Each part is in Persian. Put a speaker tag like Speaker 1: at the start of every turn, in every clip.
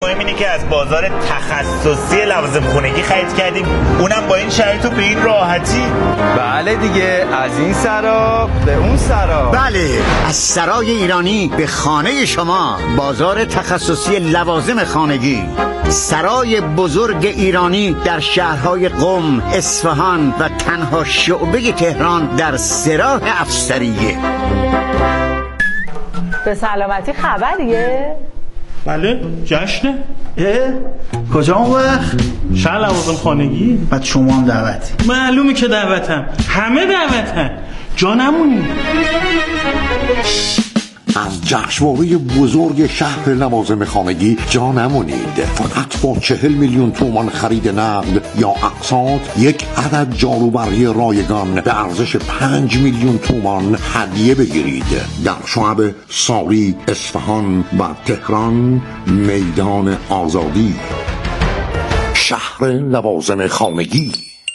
Speaker 1: مهم اینه که از بازار تخصصی لوازم خونگی خرید کردیم، اونم با این شرایط و به این راحتی.
Speaker 2: بله دیگه، از این سرا به اون سرا.
Speaker 3: بله، از سرای ایرانی به خانه شما، بازار تخصصی لوازم خانگی، سرای بزرگ ایرانی در شهرهای قم، اصفهان و تنها شعبه تهران در سراح افسریه.
Speaker 4: به سلامتی خبریه؟
Speaker 5: بله، جشنه.
Speaker 6: کجا اون وقت؟
Speaker 5: شهر لوازم خانگی.
Speaker 6: بعد شما هم دعوتی؟
Speaker 5: معلومه که دعوتم، همه دعوتن، جا نمونی.
Speaker 7: از جشنواره بزرگ شهر لوازم خانگی جا نمونید. فقط با 40 میلیون تومان خرید نقد یا اقساط یک عدد جاروبرقی رایگان به ارزش 5 میلیون تومان هدیه بگیرید. در شعب ساری، اصفهان و تهران، میدان آزادی. شهر لوازم خانگی.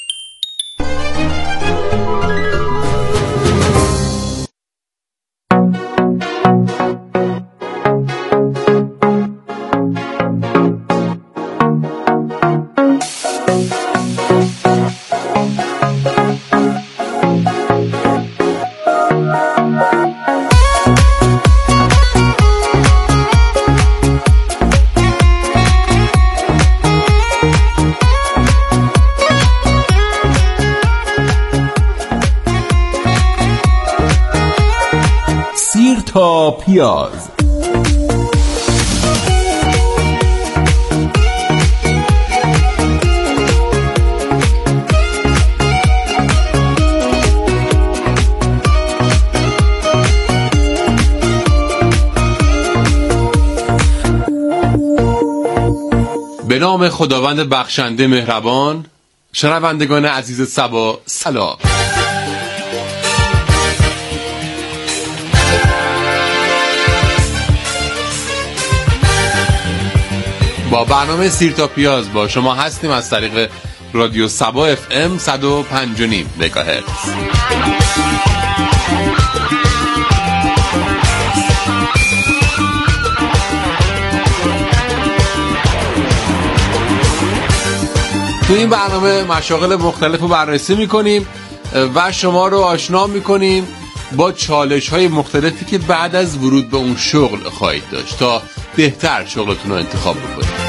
Speaker 8: تا پیاز. به نام خداوند بخشنده مهربان. شنوندگان عزیز سبا سلام. با برنامه سیر تا پیاز با شما هستیم از طریق رادیو سبا FM 105.5 مگاهرتز. تو این برنامه مشاغل مختلف رو بررسی میکنیم و شما رو آشنا میکنیم با چالش های مختلفی که بعد از ورود به اون شغل خواهید داشت تا بهتر شغلتون رو انتخاب بکنید.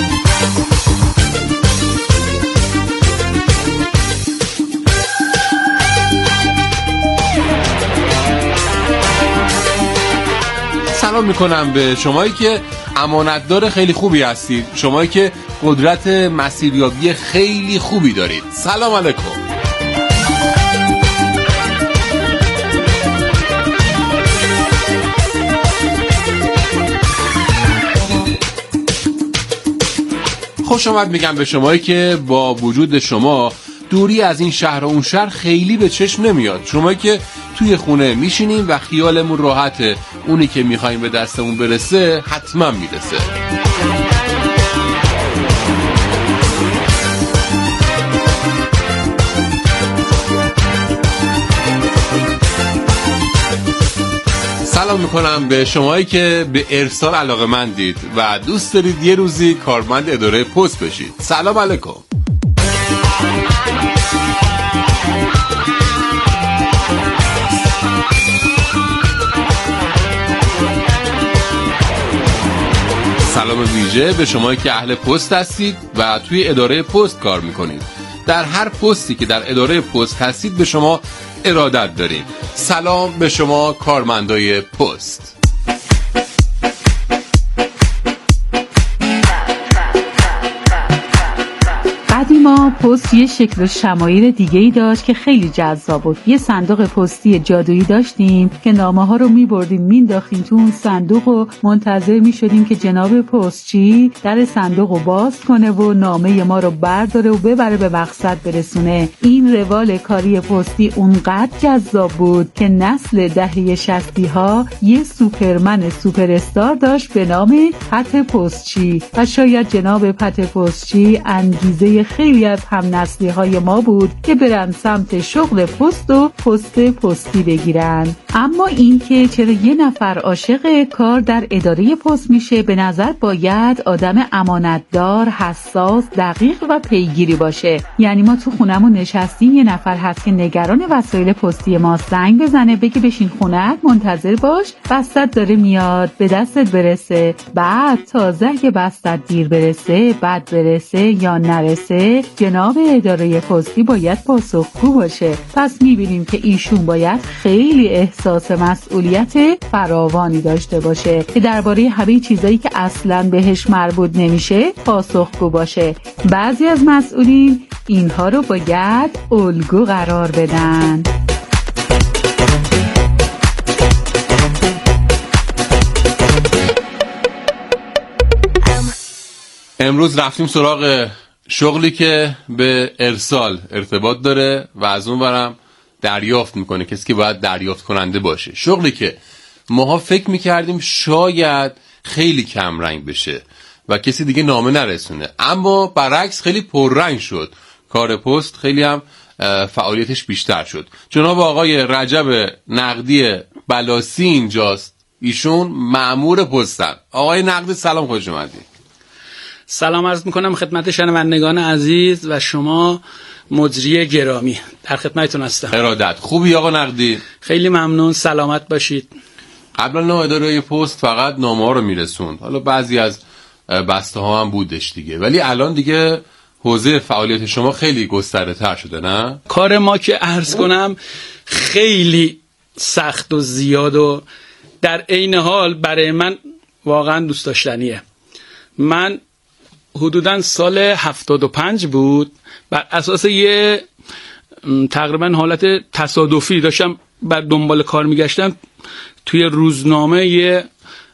Speaker 8: سلام میکنم به شمایی که امانتدار خیلی خوبی هستید، شمایی که قدرت مسیریابی خیلی خوبی دارید. سلام علیکم. خوش آمد میگم به شمایی که با وجود شما دوری از این شهر و اون شهر خیلی به چشم نمیاد. شمایی که توی خونه میشینیم و خیالمون راحته، اونی که میخوایم به دستمون برسه حتما میرسه. سلام میکنم به شمایی که به ارسال علاقه‌مندید و دوست دارید یه روزی کارمند اداره پست بشید. سلام علیکم. سلام ویژه به شمایی که اهل پست هستید و توی اداره پست کار میکنید. در هر پستی که در اداره پست هستید به شما ارادت داریم. سلام به شما کارمندای پست.
Speaker 9: قدیما پست یه شکل و شمایل دیگه‌ای داشت که خیلی جذاب بود. یه صندوق پستی جادویی داشتیم که نامه‌ها رو می‌بردیم مینداختیم تو اون صندوق و منتظر می‌شدیم که جناب پستچی در صندوق رو باز کنه و نامه ما رو برداره و ببره به مقصد برسونه. این روال کاری پستی اونقدر جذاب بود که نسل دهه 60ها یه سوپرمن سوپر استار داشت به نام پت پستچی و شاید جناب پت پستچی انگیزه خیلی از هم‌نسلی های ما بود که برن سمت شغل پست و پستی بگیرن. اما این که چرا یه نفر عاشق کار در اداره پست میشه، به نظر باید آدم امانتدار، حساس، دقیق و پیگیری باشه. یعنی ما تو خونمون نشستیم، یه نفر هست که نگران وسایل پستی ما، زنگ بزنه بگه بشین خونت منتظر باش، بستت داره میاد، به دستت برسه. بعد تازه اگه بستت دیر برسه، بد برسه یا نرسه، جناب اداره پستی باید پاسخگو باشه. پس میبینیم که ایشون باید خیلی احساس مسئولیت فراوانی داشته باشه که درباره همه چیزایی که اصلاً بهش مربوط نمیشه پاسخگو باشه. بعضی از مسئولین اینها رو باید الگو قرار بدن.
Speaker 8: امروز رفتیم سراغ شغلی که به ارسال ارتباط داره و از اون برم دریافت میکنه کسی که باید دریافت کننده باشه. شغلی که ماها فکر میکردیم شاید خیلی کم رنگ بشه و کسی دیگه نامه نرسونه، اما برعکس خیلی پررنگ شد. کار پست خیلی هم فعالیتش بیشتر شد. جناب آقای رجب نقدی بلاسی اینجاست، ایشون مأمور پستن. آقای نقدی سلام، خوش اومدید.
Speaker 10: سلام عرض میکنم خدمت شنوندگان عزیز و شما مجری گرامی، در خدمتتون هستم.
Speaker 8: ارادت. خوبی آقا نقدی؟
Speaker 10: خیلی ممنون، سلامت باشید.
Speaker 8: قبلا اداره پست فقط نامه ها رو میرسوند، حالا بعضی از بسته ها هم بودش دیگه، ولی الان دیگه حوزه فعالیت شما خیلی گسترده تر شده، نه؟
Speaker 10: کار ما که عرض کنم خیلی سخت و زیاد و در عین حال برای من واقعا دوست داشتنیه. من حدوداً سال 75 بود، بر اساس یه تقریبا حالت تصادفی داشتم بعد دنبال کار میگشتم، توی روزنامه یه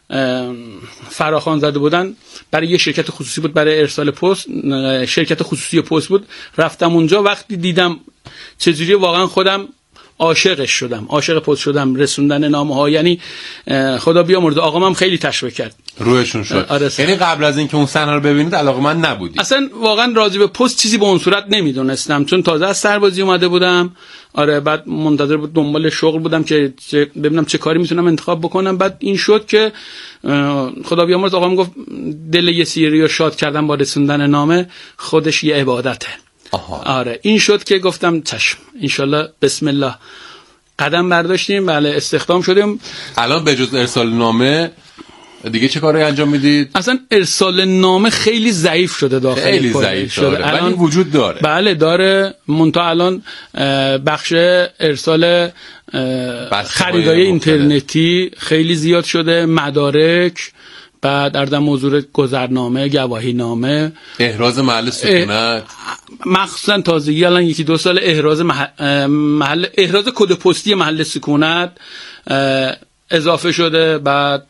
Speaker 10: فراخوان زده بودن برای یه شرکت خصوصی بود، برای ارسال پست، شرکت خصوصی پست بود. رفتم اونجا، وقتی دیدم چجوری واقعا خودم عاشقش شدم، عاشق پست شدم، رسوندن نامه ها. یعنی خدا بیامرزه آقام هم خیلی تشویق کرد،
Speaker 8: روحشون شد.
Speaker 10: آره،
Speaker 8: یعنی قبل از اینکه اون صحنه رو ببینید علاقه‌مند نبودید؟
Speaker 10: اصلا واقعا راضی به پست چیزی به اون صورت نمیدونستم، چون تازه از سربازی اومده بودم. آره، بعد منتظر بود دنبال شغل بودم که ببینم چه کاری میتونم انتخاب بکنم. بعد این شد که خدا بیامرز آقام گفت دل یه سیری رو شاد کردن با رسوندن نامه، خودش یه عبادته. آره، این شد که گفتم چشم، انشالله بسم الله، قدم برداشتیم. بله، استخدام شدیم.
Speaker 8: الان به جز ارسال نامه دیگه چه کاری انجام میدید؟
Speaker 10: اصلا ارسال نامه خیلی ضعیف شده داخل،
Speaker 8: خیلی ضعیف شده، ولی وجود داره.
Speaker 10: بله داره، منتها الان بخش ارسال خریدای اینترنتی خیلی زیاد شده، مدارک، بعد اردم موضوع گذرنامه، گواهی نامه،
Speaker 8: احراز محل سکونت،
Speaker 10: مخصوصا تازگی الان یکی دو سال احراز محل احراز کد پستی محل سکونت اضافه شده. بعد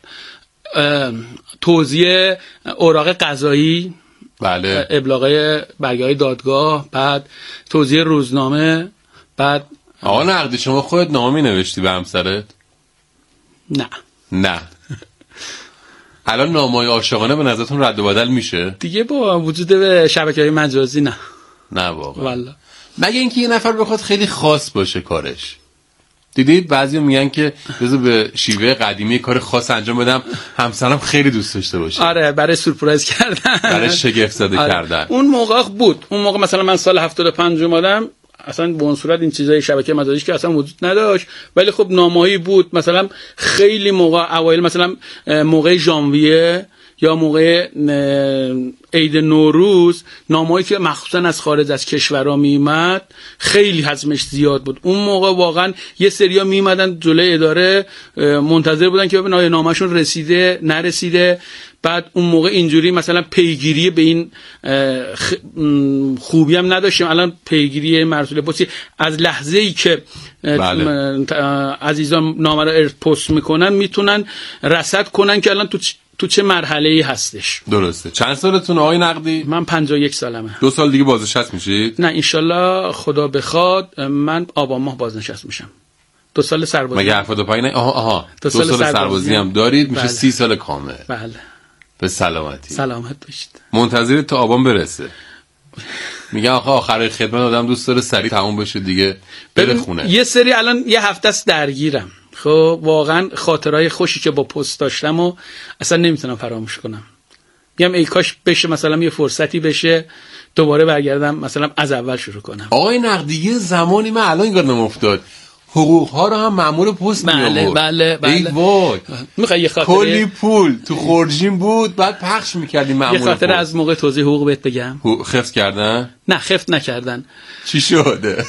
Speaker 10: توزیع اوراق قضایی،
Speaker 8: بله،
Speaker 10: ابلاغ برگه‌های دادگاه، بعد توزیع روزنامه. بعد
Speaker 8: آقا نقدی شما خودت نامه نوشتی به همسرت؟ نه الان نامه‌های عاشقانه به نظرتون رد و بدل میشه؟
Speaker 10: دیگه با وجود شبکه‌های مجازی نه
Speaker 8: واقعا.
Speaker 10: والله.
Speaker 8: مگه اینکه یه نفر بخواد خیلی خاص باشه کارش. دیدید بعضی میگن که بذار به شیوه قدیمی کار خاص انجام بدم، همسرم خیلی دوست داشته باشه.
Speaker 10: آره، برای سورپرایز کردن،
Speaker 8: برای شگفت زده کردن.
Speaker 10: اون موقع بود. اون موقع مثلا من سال 75 اومدم، اصلا به اون صورت این چیزای شبکه مجازی که اصلا وجود نداشت، ولی خب نامه‌ای بود. مثلا خیلی موقع اوایل، مثلا موقع ژانویه یا موقع عید نوروز، نامه‌ای که مخصوصا از خارج از کشورها میومد خیلی حجمش زیاد بود. اون موقع واقعا یه سریا میومدن جلوی اداره، منتظر بودن که ببینن آیا نامه‌شون رسیده نرسیده. بعد اون موقع اینجوری مثلا پیگیری به این خوبی هم نداشتیم. الان پیگیری مرسول پستی از لحظه‌ای که عزیزان نامه رو پست میکنن میتونن رصد کنن که الان تو چه مرحله‌ای هستش.
Speaker 8: درسته. چند سالتون آقای نقدی؟
Speaker 10: من 51 سالمه.
Speaker 8: 2 سال دیگه بازنشست میشید؟
Speaker 10: نه انشالله خدا بخواد من آبان ماه بازنشست میشم. 2 سال سربازی.
Speaker 8: مگه 75 نه؟ آها 2 سال سربازی هم دارید، میشه 30 سال کامل.
Speaker 10: بله.
Speaker 8: به سلامتی.
Speaker 10: سلامت باشید.
Speaker 8: منتظر تا آبان برسه. میگن آخر خدمت آدم دوست داره سریع تموم بشه دیگه بره خونه.
Speaker 10: یه سری الان یه هفته است درگیرم، خب واقعا خاطرهای خوشی که با پست داشتم و اصلا نمیتونم فراموش کنم. میگم ای کاش بشه مثلا یه فرصتی بشه دوباره برگردم مثلا از اول شروع کنم.
Speaker 8: آقای نقدی زمانی من الان یادم افتاد حقوق ها رو هم مأمور پست
Speaker 10: بله بله
Speaker 8: ای وای
Speaker 10: میخوای یه خاطره
Speaker 8: کلی پول تو خورجین بود بعد پخش میکردیم مأمور
Speaker 10: یه خاطره از موقع توزیع حقوق بهت بگم.
Speaker 8: خفت کردن؟
Speaker 10: نه خفت نکردن.
Speaker 8: چی شده؟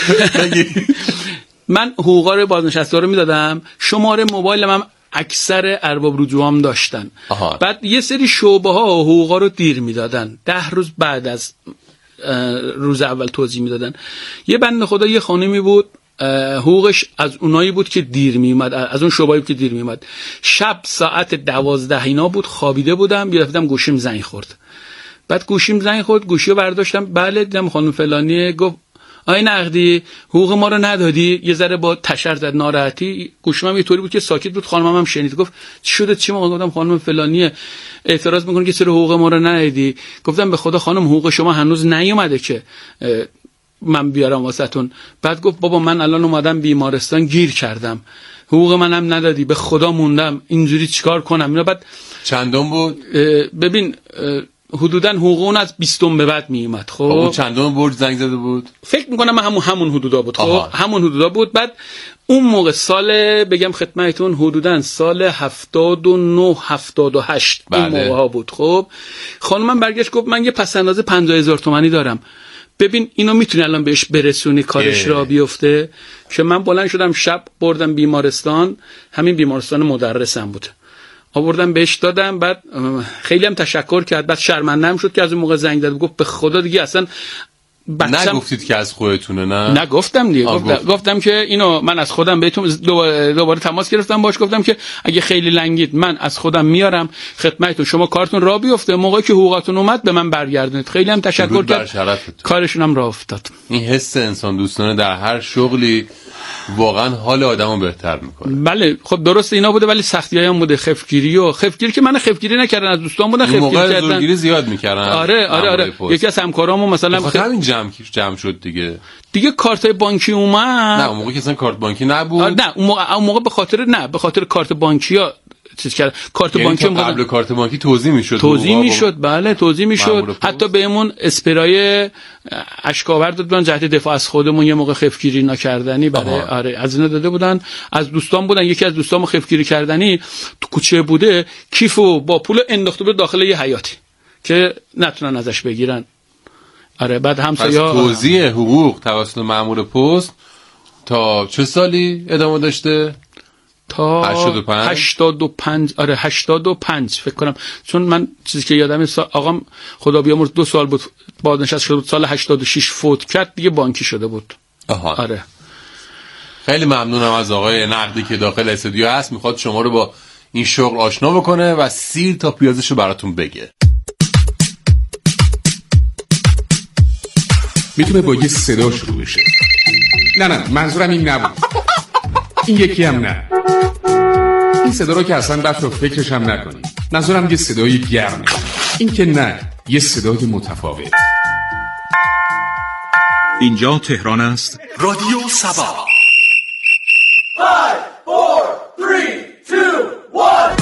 Speaker 10: من حقوقا رو بازنشسته رو میدادم، شماره موبایلم هم اکثر ارباب رجوعام داشتن. بعد یه سری شعبه ها حقوقا رو دیر میدادن، 10 روز بعد از روز اول توضیح میدادن. یه بنده خدا یه خانمی بود حقوقش از اونایی بود که دیر میومد، از اون شعبه‌ای که دیر میومد. شب ساعت 12 اینا بود، خوابیده بودم، گرفتم گوشیم زنگ خورد. بعد گوشیم زنگ خورد، گوشیو برداشتم، بله دیدم خانم فلانی. گفت آی نقدی حقوق ما رو ندادی. یه ذره با تشر زد، ناراحتی. گوشیم هم یه طوری بود که ساکت بود، خانمم هم شنید. گفت چی شده چی؟ ما گفتم خانم فلانی اعتراض میکنه که سر حقوق ما رو ندادی. گفتم به خدا خانم حقوق شما هنوز نیومده که من بیارم واسهتون. بعد گفت بابا من الان اومدم بیمارستان گیر کردم، حقوق منم ندادی، به خدا موندم، اینجوری چیکار کنم؟ اینا بعد
Speaker 8: چندم بود؟
Speaker 10: ببین حدوداً حقوق اون از 20 به بعد می اومد. خب
Speaker 8: اون چندم برج زنگ زده بود؟
Speaker 10: فکر میکنم همون حدودا بود. خب همون حدودا بود. بعد اون موقع سال بگم خدمتتون حدوداً سال 79 78
Speaker 8: بله.
Speaker 10: اون موقع ها بود. خب خانمم برگشت گفت من یه پس انداز 50000 تومانی دارم، ببین اینو میتونی الان بهش برسونی کارش را بیفته. که من بلند شدم شب بردم بیمارستان، همین بیمارستان مدرسم بود، آوردم بهش دادم. بعد خیلی هم تشکر کرد، بعد شرمنده هم شد که از اون موقع زنگ زد. گفت به خدا دیگه اصلا
Speaker 8: نگفتید که از خودتونه؟ نه
Speaker 10: گفتم دیگه. گفتم که اینو من از خودم بهتون دوباره تماس گرفتم باش، گفتم که اگه خیلی لنگید من از خودم میارم خدمتتون، شما کارتون راه بیفته، موقعی که حقوقتون اومد به من برگردونید. خیلی هم تشکر کرد، کارشون هم راه افتاد.
Speaker 8: این حس انسان دوستانه در هر شغلی واقعا حال آدمو بهتر میکنه.
Speaker 10: بله خب درسته اینا بوده، ولی سختیایی هم بوده، خفگیری که من خفگیری نکردن، از دوستان بودن خفگیری کردن،
Speaker 8: زورگیری زیاد میکردن.
Speaker 10: آره. یکی از همکارامو مثلا
Speaker 8: همین جمع شد
Speaker 10: دیگه کارت بانکی اومد.
Speaker 8: نه اون موقع که اصلا کارت بانکی نبود.
Speaker 10: نه اون موقع به خاطر کارت بانکی‌ها چیز کرد. کارت بانکی
Speaker 8: قبل کارت بانکی توزیع میشد.
Speaker 10: بله توزیع میشد. حتی بهمون اسپرای اشک‌آور دادن جهت دفاع از خودمون، یه موقع خفگیری نکردنی برای از اینا داده بودن. از دوستان بودن، یکی از دوستامو خفگیری کردنی تو کوچه بوده، کیفو با پول انداخته بود داخل یه حیاتی که نتونن ازش بگیرن. بعد همسایه‌ها
Speaker 8: توزیع حقوق توسط مأمور پست تا چه سالی ادامه داشته؟
Speaker 10: تا 85 85 فکر کنم، چون من چیزی که یادمه آقام خدا بیامرز 2 سال بود بازنشسته شده بود، سال 86 فوت کرد دیگه بانکی شده بود.
Speaker 8: خیلی ممنونم از آقای نقدی که داخل استودیو هست، میخواد شما رو با این شغل آشنا بکنه و سیر تا پیازشو براتون بگه.
Speaker 11: میتونه با یه صدا شروع بشه. نه منظورم این نبود، این یکی هم نه. این صدا رو که اصلا بچه فکرش هم نکنی. منظورم یه صدای گرمه. این که نه، یه صدای متفاوت.
Speaker 12: اینجا تهران است.
Speaker 13: رادیو سبا. 5 4 3 2 1.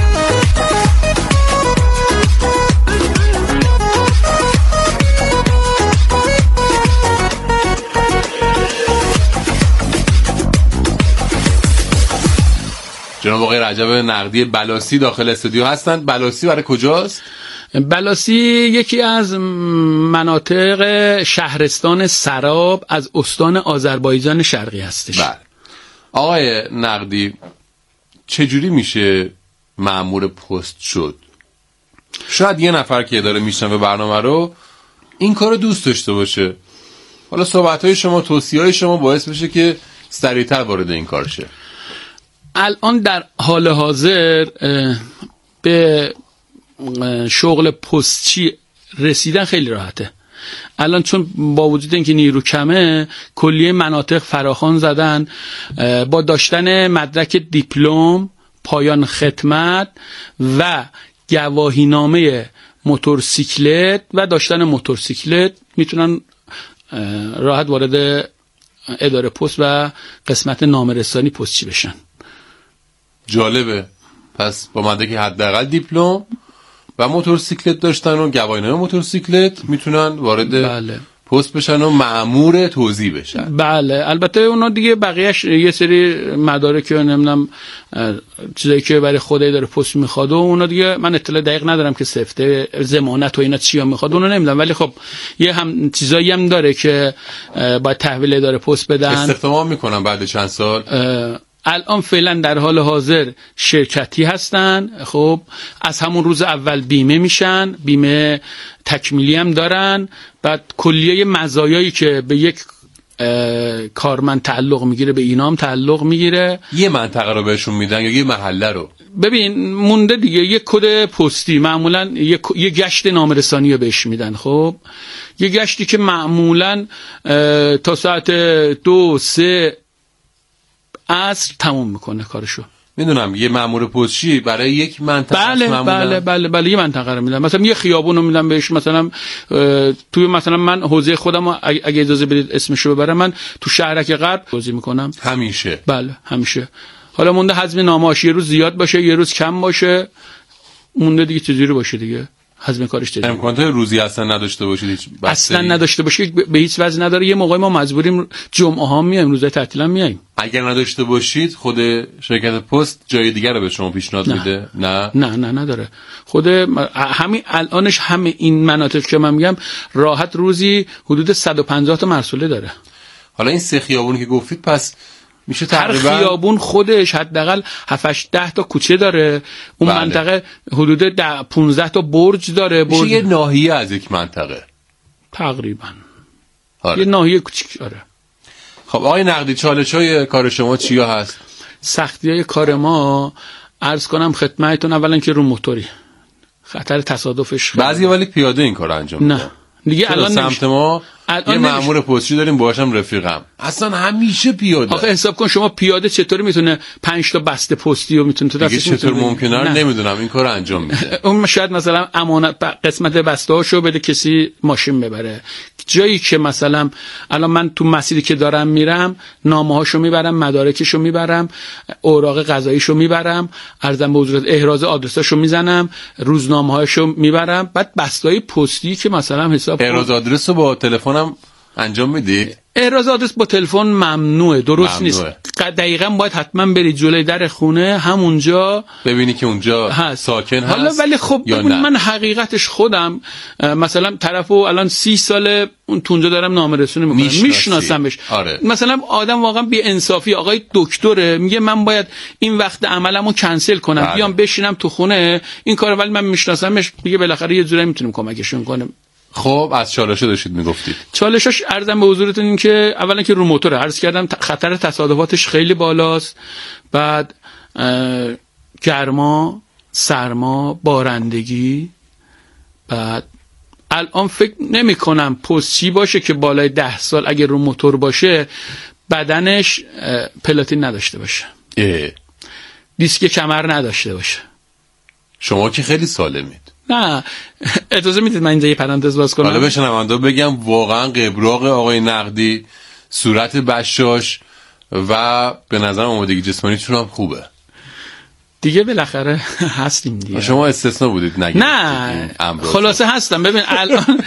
Speaker 8: جناب آقای رجب نقدی بلاسی داخل استودیو هستند. بلاسی برای کجاست؟
Speaker 10: بلاسی یکی از مناطق شهرستان سراب از استان آذربایجان شرقی هستش.
Speaker 8: بله. آقای نقدی چجوری میشه مأمور پست شد؟ شاید یه نفر که داره میشنوه برنامه رو این کارو دوست داشته باشه، حالا صحبت‌های شما، توصیه‌های شما باعث بشه که سریعتر وارد این کار شه.
Speaker 10: الان در حال حاضر به شغل پستچی رسیدن خیلی راحته. الان چون با وجود اینکه نیرو کمه، کلیه مناطق فراخوان زدن با داشتن مدرک دیپلم، پایان خدمت و گواهینامه موتورسیکلت و داشتن موتورسیکلت میتونن راحت وارد اداره پست و قسمت نامه‌رسانی پستچی بشن.
Speaker 8: جالبه. پس با مدرک حداقل دیپلم و موتورسیکلت داشتن و گواهینامه موتورسیکلت میتونن وارد پست بشن و مأمور توزیع بشن.
Speaker 10: بله البته اونا دیگه بقیهش یه سری مدارک و نمیدونم چیزایی که برای خود اداره پست میخواد و اونا دیگه من اطلاع دقیق ندارم که سفته ضمانت و اینا چیا میخواد اونو نمیدونم، ولی خب یه هم چیزایی هم داره که باید تحویل اداره پست بدن.
Speaker 8: استخدام میکنن بعد چند سال.
Speaker 10: الان فعلا در حال حاضر شرکتی هستن. خب از همون روز اول بیمه میشن، بیمه تکمیلی هم دارن. بعد کلیه مزایایی که به یک کارمند تعلق میگیره به اینا هم تعلق میگیره.
Speaker 8: یه منطقه رو بهشون میدن یا یه محله رو؟
Speaker 10: ببین مونده دیگه یه کد پستی، معمولا یه گشت نامه‌رسانی رو بهش میدن. خب یه گشتی که معمولا تا ساعت 2-3 عصر تموم میکنه کارشو.
Speaker 8: میدونم یه مأمور پستچی برای یک منطقه
Speaker 10: بله یه منطقه رو میدن. مثلا یه خیابون رو میدن بهش، مثلا توی مثلا من حوزه خودم اگه اجازه بدید اسمشو ببرم، من تو شهرک غرب توزیع میکنم
Speaker 8: همیشه.
Speaker 10: بله همیشه. حالا مونده حزم نامه‌اش یه روز زیاد باشه یه روز کم باشه، مونده دیگه چجوری باشه دیگه حزم کارش دیگه.
Speaker 8: امکانات روزی اصلا نداشته باشید؟
Speaker 10: اصلا نداشته باشید به هیچ وجه نداره. یه موقعی ما مجبوریم جمعه ها میایم، روزهای تعطیل هم میایم.
Speaker 8: اگر نداشته باشید خود شرکت پست جای دیگر رو به شما پیشنهاد میده؟
Speaker 10: نه نداره. خود همین الانش همه این مناطق که من میگم راحت روزی حدود 150 تا مرسوله داره.
Speaker 8: حالا این 3 خیابونی که گفتید پس میشه تقریبا
Speaker 10: هر خیابون خودش حداقل 7-10 تا کوچه داره. اون منطقه حدود 15 تا برج داره.
Speaker 8: میشه یه ناحیه از یک منطقه
Speaker 10: تقریبا. یه ناحیه کوچیک.
Speaker 8: خب آقای نقدی چالش‌های کار شما چیا هست؟
Speaker 10: سختی‌های کار ما عرض کنم خدمتتون، اولا که رو موتوری خطر تصادفش
Speaker 8: بعضی ولی پیاده این کارو انجام میدن.
Speaker 10: نه دیگه الان
Speaker 8: سمت ما یه مأمور پستچی داریم باهاشم رفیقم، اصلا همیشه پیاده.
Speaker 10: آخه حساب کن شما پیاده چطوری میتونه 5 تا بسته پستی رو میتونه تو دستش
Speaker 8: چطور ممکنه رو نمیدونم این کارو انجام میده.
Speaker 10: اون شاید مثلا امانت قسمت بسته‌هاشو بده کسی ماشین ببره، جایی که مثلا الان من تو مسیری که دارم میرم نامه‌هاشو میبرم، مدارکشو میبرم، اوراق قضاییشو میبرم، عرضم به حضورت احراز آدرساشو میزنم، روزنامه‌هاشو میبرم. بعد بسته‌های پستی که مثلا حساب
Speaker 8: احراز آدرس رو با تلفنم انجام میدی؟
Speaker 10: احراز آدرس با تلفن ممنوعه، درست نیست. دقیقاً باید حتما بری جلوی در خونه همونجا ببینی که اونجا ساکن هست. حالا ولی خب من حقیقتش خودم مثلا طرفو الان 30 ساله اون اونجا دارم نامه‌رسانی میکنم، میشناسمش. مثلا آدم واقعا بی انصافی، آقای دکتره میگه من باید این وقت عملمو کنسل کنم بیام بشینم تو خونه این کارو، ولی من میشناسمش دیگه، بالاخره یه جوری میتونیم کمکشون کنیم.
Speaker 8: خب از چالش‌ها داشتید میگفتید.
Speaker 10: چالشاش عرضم به حضورتون این که اولا که رو موتور عرض کردم خطر تصادفاتش خیلی بالاست. بعد گرما، سرما، بارندگی. بعد الان فکر نمی کنم پستچی باشه که بالای 10 سال اگه رو موتور باشه بدنش پلاتین نداشته باشه، دیسک کمر نداشته باشه.
Speaker 8: شما که خیلی سالمید.
Speaker 10: نه اجازه میدید من اینجا یه پرانتز باز کنم؟
Speaker 8: حالا بشنونده بگم واقعا قبراق آقای نقدی، صورت بشاش و به نظر آمادگی جسمانیتون هم خوبه
Speaker 10: دیگه، بالاخره هستیم دیگه.
Speaker 8: شما استثنا بودید نگید.
Speaker 10: نه خلاصه هستم. ببین الان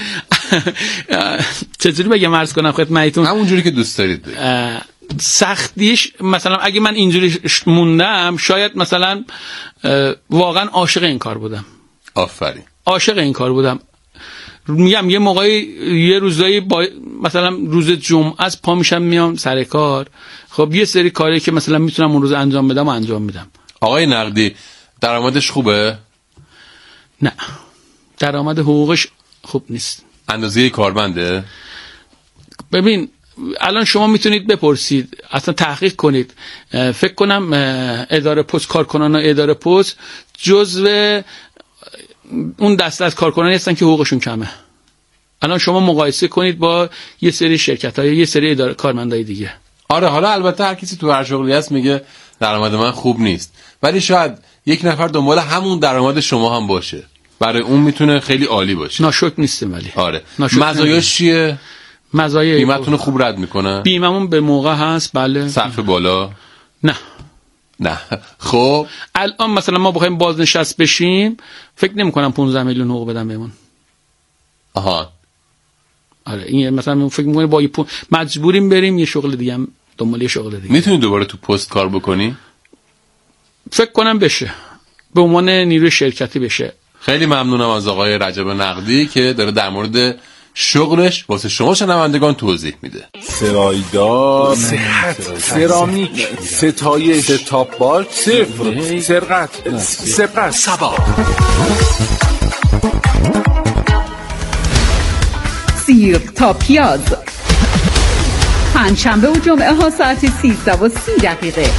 Speaker 10: چجوری بگم عرض کنم خدمتتون،
Speaker 8: همونجوری که دوست دارید.
Speaker 10: سختیش مثلا اگه من اینجوری موندم شاید مثلا واقعا عاشق این کار بودم.
Speaker 8: آفرین.
Speaker 10: عاشق این کار بودم. میگم یه موقعی یه روزایی مثلا روز جمعه از پا میشم میام سر کار، خب یه سری کاری که مثلا میتونم اون روز انجام بدم و انجام میدم.
Speaker 8: آقای نقدی درآمدش خوبه؟
Speaker 10: نه درآمد حقوقش خوب نیست.
Speaker 8: اندازه کارمنده؟
Speaker 10: ببین الان شما میتونید بپرسید اصلا تحقیق کنید، فکر کنم اداره پست، کارکنان اداره پست جزو اون دسته از کارکنانی هستن که حقوقشون کمه. الان شما مقایسه کنید با یه سری شرکت‌های، یه سری اداره کارمندای دیگه.
Speaker 8: آره حالا البته هر کسی تو هر شغلی هست میگه درآمد من خوب نیست، ولی شاید یک نفر دنبال همون درآمد شما هم باشه، برای اون میتونه خیلی عالی باشه.
Speaker 10: ناشکر نیستم ولی.
Speaker 8: آره مزایاش چیه؟
Speaker 10: مزایای
Speaker 8: بیمتون خوب رد میکنن؟
Speaker 10: بیممون به موقع هست. بله.
Speaker 8: سقف بالا؟ نه. خب
Speaker 10: الان مثلا ما بخوایم بازنشست بشیم فکر نمی‌کنم 15 میلیون حقوق بدم بهمون.
Speaker 8: آها.
Speaker 10: آره این مثلا فکر می‌کنم با مجبوریم بریم یه شغل دیگه هم دنبال یه شغل دیگه.
Speaker 8: میتونی دوباره تو پست کار بکنی؟
Speaker 10: فکر کنم بشه. به عنوان نیروی شرکتی بشه.
Speaker 8: خیلی ممنونم از آقای رجب نقدی که داره در مورد شغلش واسه شما شنوندگان توضیح میده.
Speaker 14: سرایدار، صحت، سرامیک، ستایش، ستاپ باکس، صفر، سرقت، سپر،
Speaker 13: سبا.
Speaker 9: سیر تا پیاز، پنجشنبه و جمعه ها ساعت 13:30.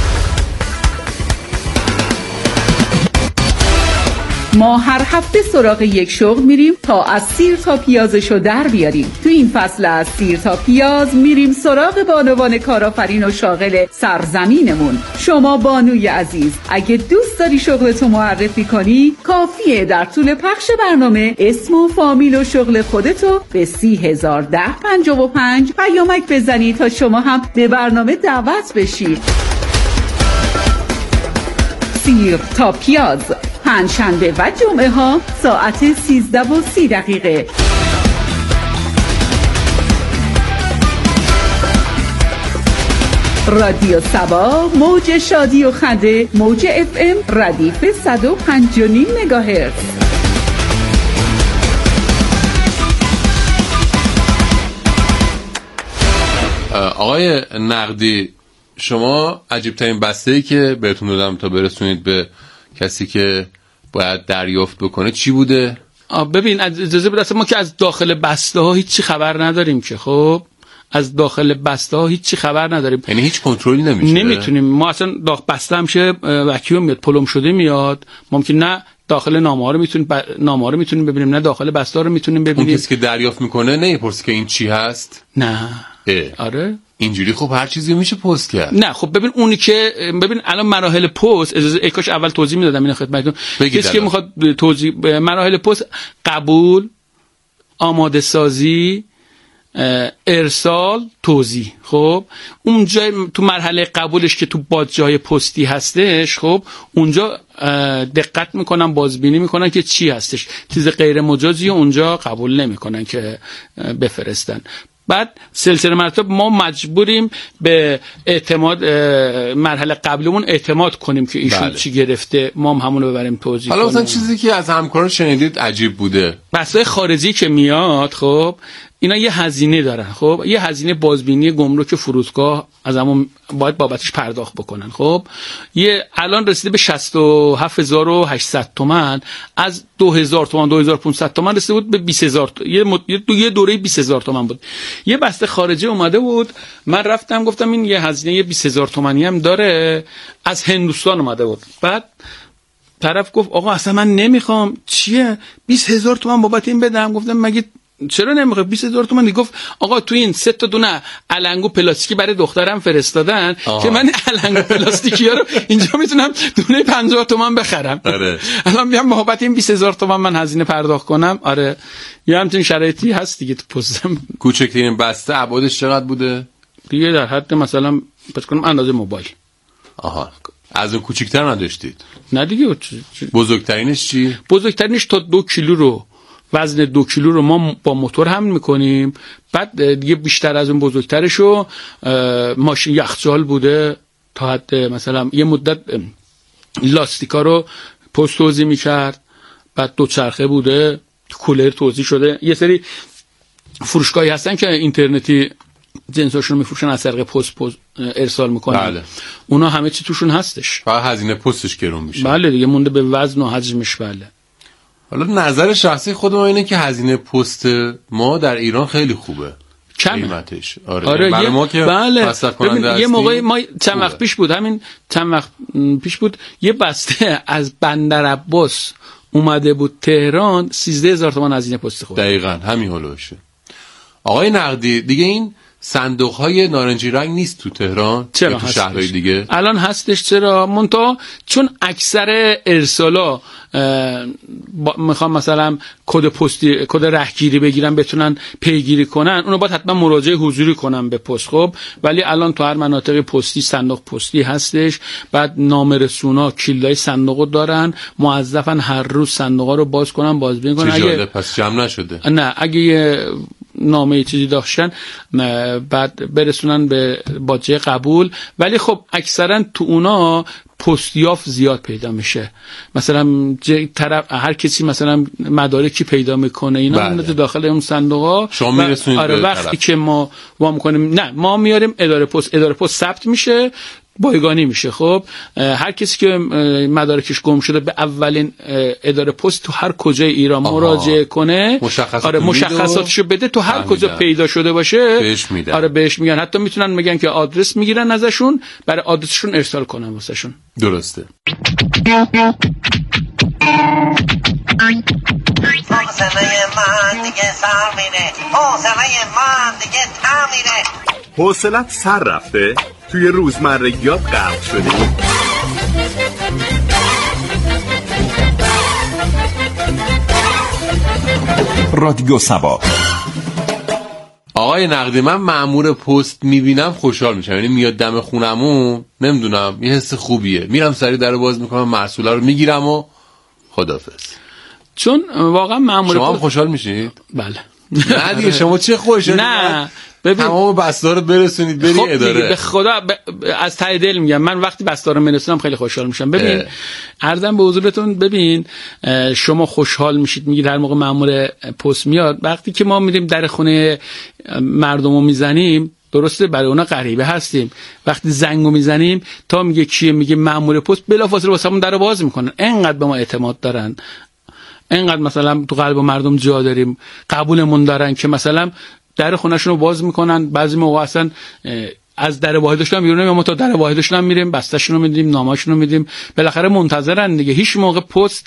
Speaker 9: ما هر هفته سراغ یک شغل میریم تا از سیر تا پیازشو در بیاریم. تو این فصل از سیر تا پیاز میریم سراغ بانوان کارآفرین و شاغل سرزمینمون. شما بانوی عزیز اگه دوست داری شغلتو معرفی کنی کافیه در طول پخش برنامه اسم و فامیل و شغل خودتو به 301055 پیامک بزنی تا شما هم به برنامه دعوت بشی. سیر تا پیاز، پنجشنبه و جمعه ها ساعت 13:30. رادیو سبا، موج شادی و خنده، موج FM ردیف 105.5 مگاهرتز.
Speaker 8: آقای نقدی، شما عجیب‌ترین بسته‌ای که بهتون دادم تا برسونید به کسی که باید دریافت بکنه چی بوده؟
Speaker 10: ببین اجازه بده، ما که از داخل بسته ها هیچی خبر نداریم که. خب از داخل بسته ها هیچی خبر نداریم،
Speaker 8: یعنی هیچ کنترلی نمیشه.
Speaker 10: نمیتونیم ما اصلا بسته هم شه وکیوم میاد پلم شده میاد، ممکن نه داخل نامه رو میتونیم ببینیم نه داخل بسته رو میتونیم ببینیم.
Speaker 8: اون کسی که دریافت میکنه نمیپرسه که این چی هست؟
Speaker 10: نه. آره
Speaker 8: اینجوری خب هر چیزی میشه پست کرد.
Speaker 10: نه خب ببین ببین الان مراحل پست، اجازه کاش اول توضیح میدادم اینا خدمتتون. کسی که میخواد توضیح مراحل پست: قبول، آماده سازی، ارسال، توزیع. خب اونجا تو مرحله قبولش که تو بادجای پستی هستش، خب اونجا دقت میکنن، بازبینی میکنن که چی هستش. چیز غیر مجازی اونجا قبول نمیکنن که بفرستن. بعد سلسله مراتب ما مجبوریم به اعتماد، مرحله قبلمون اعتماد کنیم که ایشون چی گرفته، ما هم همون رو ببریم توضیح کنیم.
Speaker 8: حالا مثلا چیزی که از همکاران شنیدید عجیب بوده،
Speaker 10: بحث‌های خارجی که میاد، خب اینا یه هزینه دارن. خب یه هزینه بازبینی گمرک فرودگاه از همون باید بابتش پرداخت بکنن. خب یه الان رسیده به 67800 تومان، از 2000 تومان 2500 تومان رسیده بود به 20000. یه دوره 20000 تومان بود. یه بسته خارجی اومده بود، من رفتم گفتم این یه هزینه 20000 تومانی هم داره، از هندوستان اومده بود. بعد طرف گفت آقا اصلا من نمیخوام. چیه 20000 تومان بابت این بدم؟ گفتم مگه چرا نمیخوای 20000 تومان؟ گفت آقا تو این 3 تا دونه علنگو پلاستیکی برای دخترم فرستادن که من علنگو پلاستیکی ها رو اینجا میتونم دونه 50 تومان بخرم.
Speaker 8: آره
Speaker 10: الان بیام بابت این 20000 تومان من هزینه پرداخت کنم. آره یه همچین شرایطی هست دیگه تو پستم.
Speaker 8: کوچکترین بسته ابعادش چقدر بوده؟
Speaker 10: دیگه در حد مثلا فکر کنم اندازه موبایل.
Speaker 8: آها از اون کوچیک‌تر نداشتید؟
Speaker 10: نه دیگه.
Speaker 8: بزرگترینش چی؟
Speaker 10: بزرگترینش تا 2 کیلو رو، وزن 2 کیلو رو ما با موتور حمل میکنیم. بعد دیگه بیشتر از اون بزرگترشو ماشین یخچال بوده، تا حد مثلا یه مدت لاستیکا رو پست توزیع میکرد. بعد دوچرخه بوده، کولر توزیع شده. یه سری فروشگاهی هستن که اینترنتی جنساشون رو میفروشن، از طریق پست ارسال میکنن.
Speaker 8: بله.
Speaker 10: اونا همه چی توشون هستش.
Speaker 8: فقط هزینه پستش گرون میشه.
Speaker 10: بله دیگه مونده به وزن و حجمش. بله.
Speaker 8: حالا نظر شخصی خود ما اینه که هزینه پست ما در ایران خیلی خوبه، قیمتش. آره برای ما که مصرف کننده هستیم.
Speaker 10: یه موقعی ما چند وقت پیش بود یه بسته از بندر عباس اومده بود تهران، 13000 تومان هزینه پست خورد.
Speaker 8: دقیقاً همین هولوشه. آقای نقدی، دیگه این صندوق‌های نارنجی رنگ نیست تو تهران؟
Speaker 10: چرا
Speaker 8: تو شهرهای دیگه
Speaker 10: الان هستش؟ چرا منتها چون اکثر ارسالا میخوام مثلا کد رهگیری بگیرن بتونن پیگیری کنن، اونو باید حتما مراجعه حضوری کنن به پست. خب ولی الان تو هر مناطق پستی صندوق پستی هستش، بعد نامرسونا کیلای صندوقو دارن، موظفن هر روز صندوقا رو باز کنن بازبینی کنن.
Speaker 8: اگه پس جمع نشده،
Speaker 10: نه اگه یه نامه چیزی داشتن بعد برسونن به باجه قبول. ولی خب اکثرا تو اونا پستیاف زیاد پیدا میشه، مثلا طرف هر کسی مثلا مدارکی پیدا میکنه اینا میاد داخل اون صندوقا
Speaker 8: شما میرسونید.
Speaker 10: آره وقتی که ما میکنیم نه ما میاریم اداره پست ثبت میشه بایگانی میشه. خب هر کسی که مدارکش گم شده به اولین اداره پست تو هر کجای ایران مراجعه کنه، مشخصاتشو بده، تو هر کجا پیدا شده باشه
Speaker 8: بهش میدن.
Speaker 10: آره بهش میگن، حتی میتونن میگن که آدرس میگیرن ازشون برای آدرسشون ارسال کنن واسهشون.
Speaker 8: درسته.
Speaker 12: حوصلت سر رفته؟ توی روزمرگیات غرق شدی؟
Speaker 7: رادیو سبا.
Speaker 8: آقای نقدی، من مأمور پست میبینم خوشحال میشم، یعنی میاد دم خونمون، نمیدونم یه حس خوبیه، میرم سری درو باز میکنم مرسولا رو میگیرم و خدافظ.
Speaker 10: چون واقعا مأمور
Speaker 8: شما هم خوشحال میشید؟
Speaker 10: بله.
Speaker 8: نه دیگه شما چه خوشحالی؟
Speaker 10: نه ببین
Speaker 8: تمام بستا رو برسونید بری اداره.
Speaker 10: به خدا از ته دل میگم من وقتی بستا رو میرسونم خیلی خوشحال میشم. ببین عرضم به حضورتون، ببین شما خوشحال میشید میگید هر موقع مأمور پست میاد، وقتی که ما میریم در خونه مردمو میزنیم درسته برای اونا غریبه هستیم، وقتی زنگو میزنیم تا میگه کیه میگه مأمور پست بلافاصله واسمون درو باز میکنن، انقدر به ما اعتماد دارن، انقدر مثلا تو قلب مردم جا داریم، قبولمون دارن که مثلا در خونه‌شون رو باز میکنن. بعضی موقع اصلا از در واحدشون هم بیرون ما تا در واحدشون هم میریم، بسته‌شون رو میدیم، نامه‌شون رو میدیم، بالاخره منتظرن دیگه. هیچ موقع پست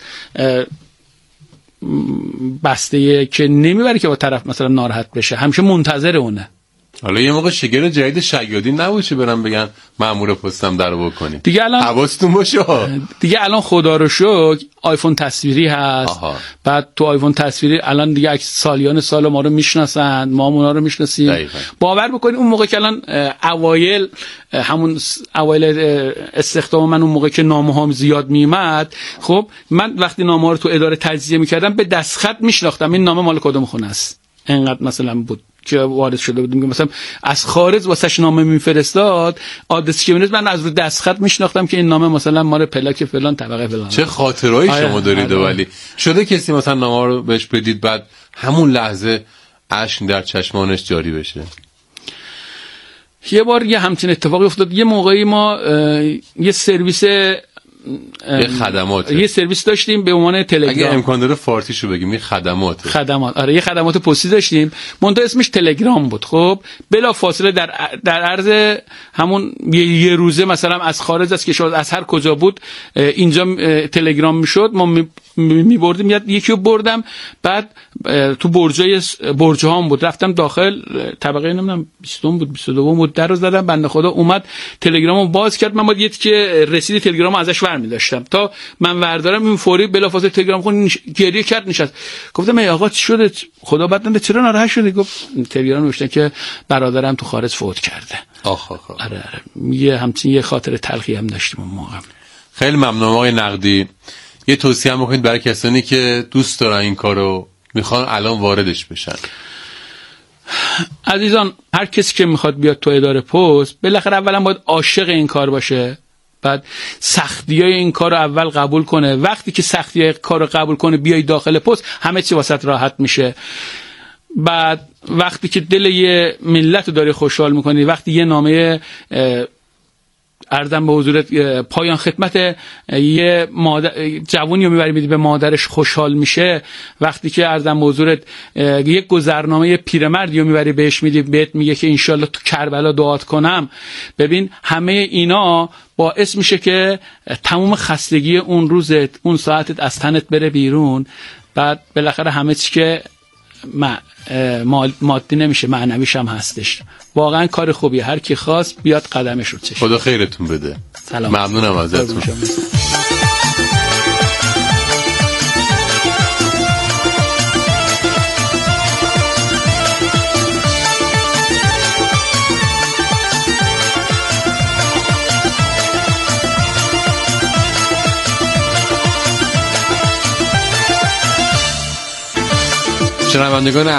Speaker 10: بسته که نمیبره که با طرف مثلا ناراحت بشه، همیشه منتظر اونه.
Speaker 8: حالا یه موقع شگر جدید شیادی نبود چه برام بگن مأمور پستم درو بکنیم
Speaker 10: دیگه. الان
Speaker 8: حواستون باشه
Speaker 10: دیگه، الان خدا رو شکر آیفون تصویری هست. بعد تو آیفون تصویری الان دیگه سالیان سال ما رو میشناسن، ما اونا رو میشناسیم. باور بکنید اون موقع که الان اوایل همون اوایل استخدام من، اون موقع که نامه‌هام زیاد میومد، خب من وقتی نامه‌ها رو تو اداره تجزیه میکردم به دستخط میشناختم این نامه مال کدوم خونه است. انقدر مثلا بود که وارد شده بودیم که مثلا از خارج واسش نامه میفرستاد، آدرسی که میرسید من از رو دستخط میشناختم که این نامه مثلا مال پلاک فلان طبقه فلان.
Speaker 8: چه خاطرایی شما دارید. ولی شده کسی مثلا نامه رو بهش بدید بعد همون لحظه اشک در چشمانش جاری بشه؟
Speaker 10: یه بار یه همچین اتفاقی افتاد. یه موقعی ما یه سرویس
Speaker 8: خدمات
Speaker 10: یه سرویس داشتیم به عنوان تلگرام.
Speaker 8: اگه امکان داره فارسیشو بگیم، خدمات.
Speaker 10: آره یه خدمات پستی داشتیم، منتها اسمش تلگرام بود. خب بلا فاصله در عرض همون یه روزه مثلا از خارج از کشور از هر کجا بود اینجا تلگرام میشد، ما میبردیم. یکی رو بردم، بعد تو برج هام بود، رفتم داخل طبقه نمیدونم 20 بود 22 بود، در رو زدم، بنده خدا اومد تلگرامو باز کرد. من باید که رسید تلگرامو ازش ور می‌داشتم تا من وردارم، این فوری بلافاصله تلگرام خون گریه کرد نشست. گفتم ای آقا چی شده؟ خدا بد نده چرا ناراحت شدی؟ گفت تلگرام نوشته که برادرم تو خارج فوت کرده. آره یه همچین یه خاطر تلخی هم داشتیم اون موقع.
Speaker 8: خیلی ممنونم آقای نقدی. یه توصیه هم بکنید برای کسانی که دوست دارن این کارو میخوان الان واردش بشن.
Speaker 10: عزیزان هر کسی که میخواد بیاد تو اداره پست بالاخره اولا باید عاشق این کار باشه، بعد سختیای این کار رو اول قبول کنه. وقتی که سختیای کار رو قبول کنه بیای داخل پست همه چی واسط راحت میشه. بعد وقتی که دل یه ملت رو داری خوشحال میکنی، وقتی یه نامه عرضم به حضورت پایان خدمت یه جوونی رو میبری میدی به مادرش خوشحال میشه، وقتی که عرضم به حضورت یک گذرنامه پیرمردی رو میبری بهش میدی بهت میگه که انشالله تو کربلا دعات کنم، ببین همه اینا باعث میشه که تمام خستگی اون روزت اون ساعتت از تنت بره بیرون. بعد بالاخره همه چی که مادی نمیشه، معنویش هم هستش. واقعا کار خوبیه، هر کی خواست بیاد قدمش رو چشه.
Speaker 8: خدا خیرتون بده.
Speaker 10: سلام.
Speaker 8: ممنونم ازتون. شنوندگان